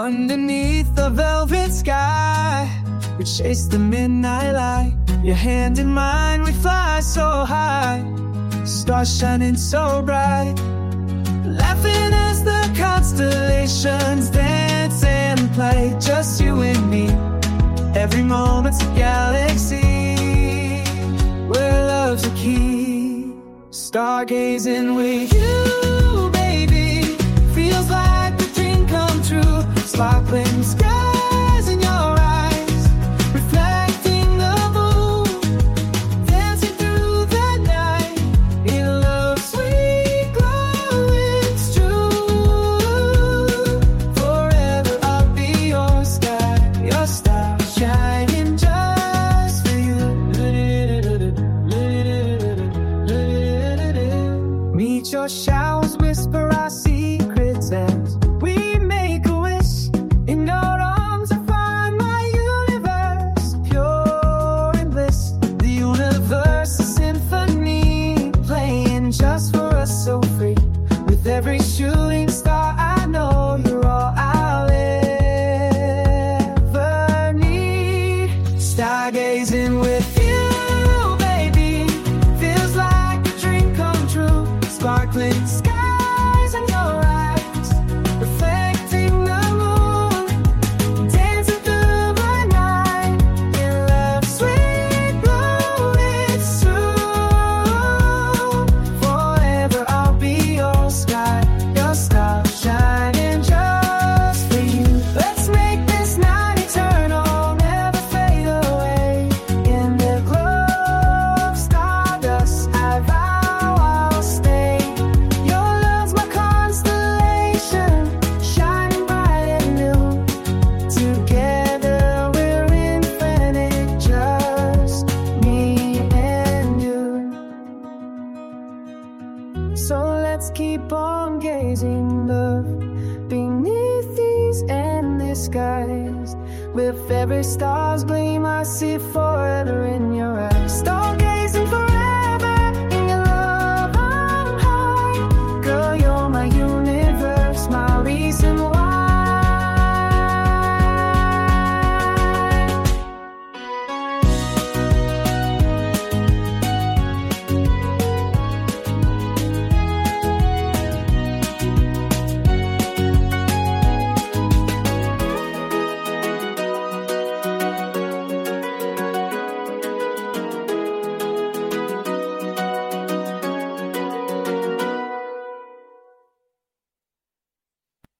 Underneath the velvet sky, we chase the midnight light. Your hand in mine, we fly so high. Stars shining so bright. Laughing as the constellations dance and play. Just you and me, every moment's a galaxy where love's a key. Stargazing with you, baby, feels like a dream come true. Sparkling skies in your eyes, reflecting the moon, dancing through the night in love's sweet glow. It's true. Forever I'll be your sky, your star shining just for you. Meet your showers, whisper our secrets as we make a wish. In your arms I find my universe, pure and bliss. The universe, a symphony, playing just for us, so free. With every shooting star I know you're all I'll ever need. Stargazing with you, baby, feels like a dream come true. Sparkling skies in your eyes, reflecting the moon, dancing through the night in love's sweet glow. It's true. Forever I'll be your sky, your star shining just for you. Let's make this night eternal, never fade away. In the glow of stardust, I vow I'll stay. Your love's my constellation, shining bright and new. Together we're infinite, just me and you. So let's keep on gazing, love, beneath these endless skies. With every star's gleam I see forever in your eyes.